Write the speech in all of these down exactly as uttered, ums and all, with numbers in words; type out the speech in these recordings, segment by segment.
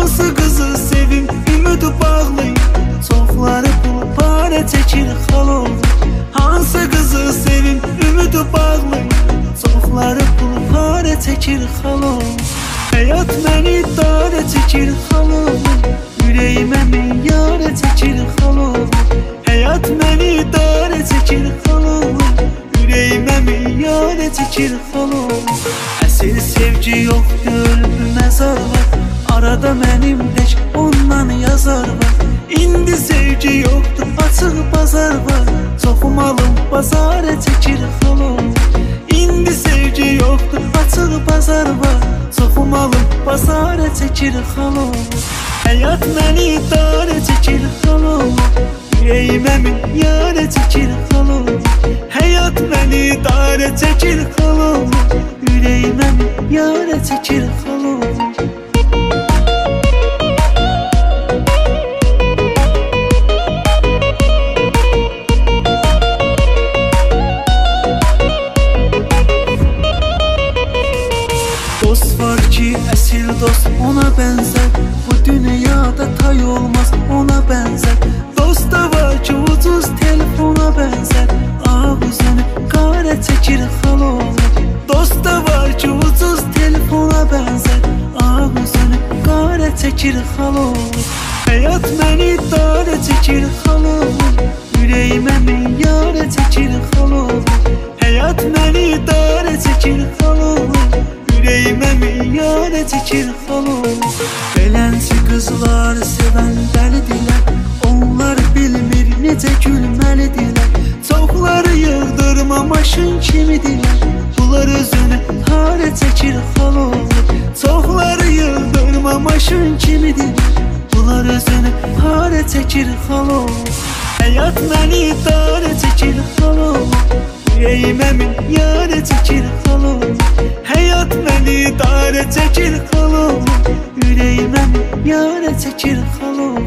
hansı qızı sevim, ümid bağlayım. Çoxları pul parə çəkir xalov. Hansı qızı sevim, ümid bağlayım. Çoxları pul parə çəkir xalov. Həyat məni darə çəkir xalov. Ürəyimə min yarə çəkir xalov. Həyat məni darə çəkir xalov. Ürəyimə min yarə çəkir xalov. Əsl sevgi yoxdur, ölüb məzar var. Arada mənim tək ondan yazar var. İndi sevgi yoxdur, açıq bazar var. Çoxum alım bazara çəkir xalov. İndi sevgi yoxdur, açıq bazar var. Çoxum alım bazara çəkir xalov. Həyat məni darə çəkir xalov. Ürəyimə min yarə çəkir xalov. Həyat məni darə çəkir xalov. Ürəyimə min yarə çəkir xalov. Dost var ki əsil dost ona bənzər. Bu dünyada tay olmaz ona bənzər. Dost da var ki ucuz telefona bənzər. Ağ üzünü qarə çəkir xalov. Dost da var ki ucuz telefona bənzər. Ağ üzünü qarə çəkir xalov. Həyat məni darə çəkir xalov. Ürəyimə min yarə çəkir xalov. Həyat məni darə çəkir xalov. Ürəyimə min yarə çəkir xalov. Belənçi qızlar sevən dəlidirlər. Onlar bilmir necə gülməlidirlər. Çoxları yığdırma maşın kimidirlər. Bunlar özünü harə çəkir xalov. Çoxları yığdırma maşın kimidirlər. Bunlar özünü harə çəkir xalov. Həyat məni darə çəkir xalov. Ürəyimə min yarə çəkir xalov. Həyat məni darə çəkir xalov. Ürəyimə min yarə çəkir xalov.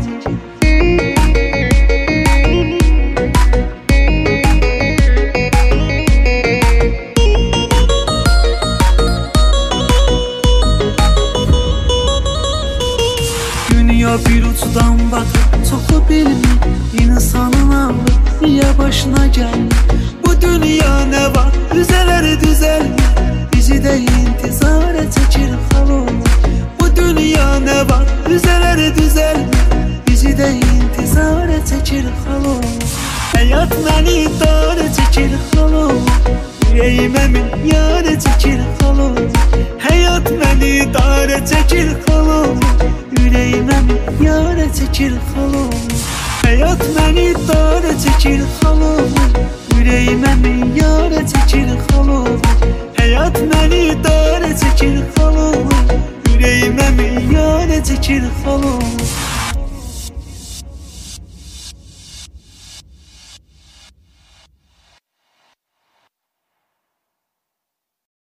Dünya bir uçdan baxır, çoxu bilmir. İnsanın ağlı niyə başına gəlmir? Bu dünya nə var, düzələr düzəlmir. Bizi də intizara çəkir xalov. Bu dünya nə var, düzələr düzəlmir. Bizi də intizara çəkir xalov. Həyat məni darə çəkir xalov. Ürəyimə min yarə çəkir xalov. Həyat məni darə çəkir xalov. Ürəyimə min yarə çəkir xalov. Həyat məni darə çəkir xalov. Ürəyimə min yarə çəkir xalov.